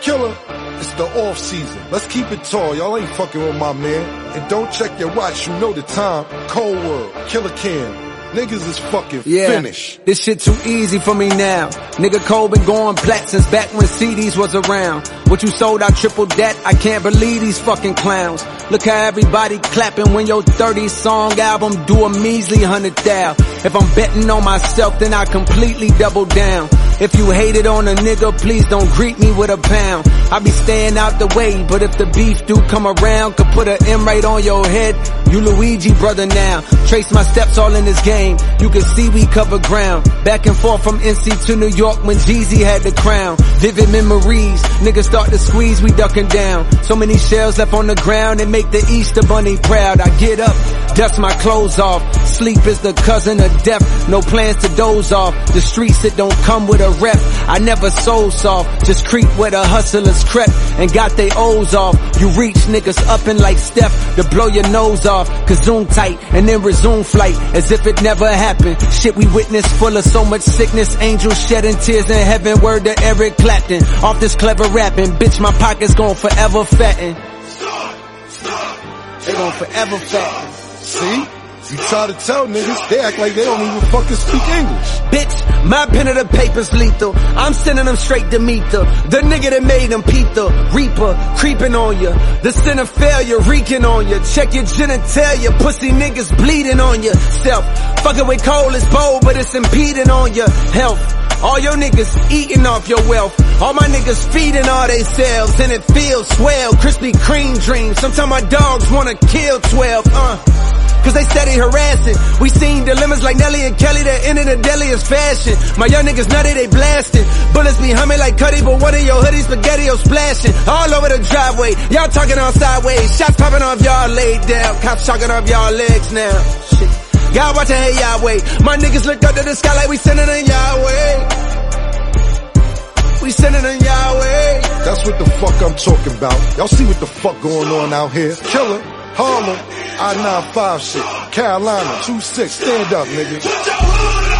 Killer, it's the off season. Let's keep it tall, y'all ain't fucking with my man. And don't check your watch, you know the time. Cold World, Killer Cam. Niggas is fucking finished. This shit too easy for me now. Nigga Cole been going plat since back when CDs was around. What you sold, I tripled that. I can't believe these fucking clowns. Look how everybody clapping when your 30-song album do a measly 100,000. If I'm betting on myself, then I completely double down. If you hated on a nigga, please don't greet me with a pound. I be staying out the way, but if the beef do come around, could put an M right on your head. You Luigi brother now. Trace my steps all in this game. You can see we cover ground. Back and forth from NC to New York when Jeezy had the crown. Vivid memories. Niggas start to squeeze, we ducking down. So many shells left on the ground and make the Easter Bunny proud. I get up, dust my clothes off. Sleep is the cousin of death. No plans to doze off. The streets, it don't come with a rep. I never soul soft. Just creep where the hustlers crept and got they O's off. You reach niggas up and like Steph to blow your nose off. Cause zoom tight and then resume flight as if it never happened. Shit we witnessed full of so much sickness. Angels shedding tears in heaven. Word to Eric Clapton. Off this clever rapping. Bitch, my pockets gon' forever fatten. They gon' forever fatten. See? You try to tell niggas, they act like they don't even fucking speak English. Bitch, my pen of the paper's lethal. I'm sending them straight to meet the nigga that made them peep the reaper, creeping on ya. The sin of failure reeking on ya. Check your genitalia, pussy niggas bleeding on yourself. Fucking with coal is bold, but it's impeding on your health. All your niggas eating off your wealth. All my niggas feeding all they selves, and it feels swell. Krispy Kreme dreams. Sometimes my dogs wanna kill 12. Cause they steady harassing. We seen dilemmas like Nelly and Kelly that ended in the deadliest fashion. My young niggas nutty, they blasting. Bullets be humming like Cuddy, but one of your hoodies spaghetti-o splashing. All over the driveway, y'all talking all sideways. Shots popping off, y'all laid down. Cops chalking off y'all legs now. Shit. God watching, hey Yahweh. My niggas look up to the sky like we sending in Yahweh. We sending in Yahweh. That's what the fuck I'm talking about. Y'all see what the fuck going on out here? Killer, Harlem, I-95 shit, Carolina, 2-6, stand up, nigga.